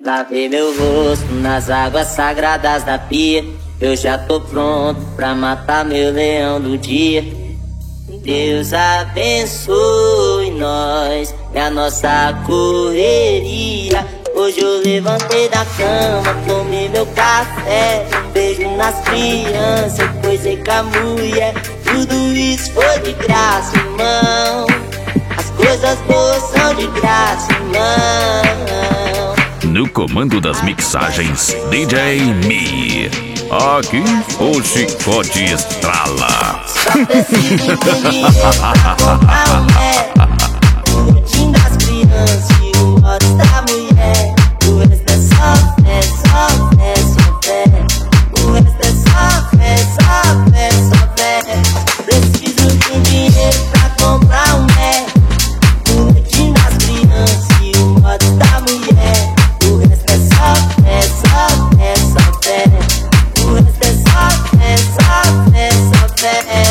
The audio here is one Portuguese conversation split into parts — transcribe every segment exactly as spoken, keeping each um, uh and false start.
Lavei meu rosto nas águas sagradas da pia. Eu já tô pronto pra matar meu leão do dia. Deus abençoe nós e a nossa correria. Hoje eu levantei da cama, tomei meu café, um beijo nas crianças, coisei com a mulher. Tudo isso foi de graça, irmão. As coisas boas são de graça, irmão. No comando das mixagens, D J Mi. Aqui o chicote estrala. Só preciso de dinheiro pra comprar um Mac, o retinho das crianças e o modo da mulher. O resto é só fé, só fé, só fé. O resto é só fé, só fé, só fé. Preciso de dinheiro pra comprar um Mac, o retinho das crianças e o modo da mulher. O resto é só fé, só fé, só fé. O resto é só fé, só fé, só fé.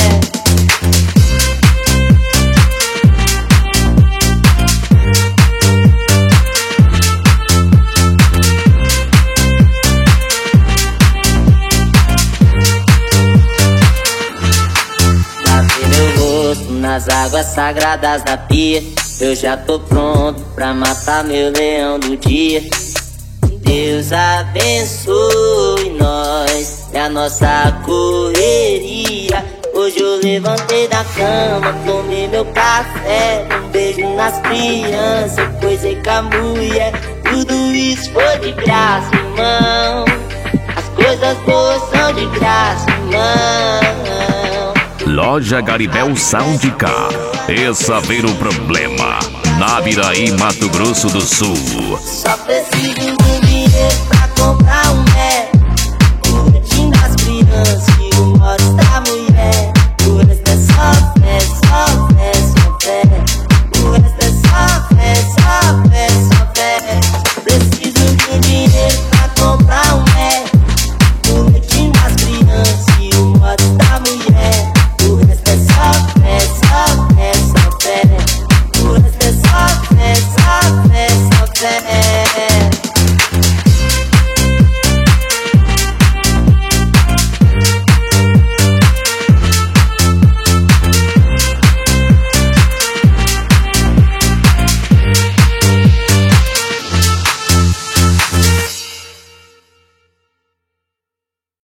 Lavei meu rosto nas águas sagradas da pia. Eu já tô pronto pra matar meu leão do dia. Deus abençoe nós e a nossa correria. Hoje eu levantei da cama, tomei meu café, um beijo nas crianças, coisei com a mulher. Tudo isso foi de graça, irmão. As coisas boas são de graça, irmão. Loja Garibel Sound Car. E saber o problema. Nabiraí, Mato Grosso do Sul. Só preciso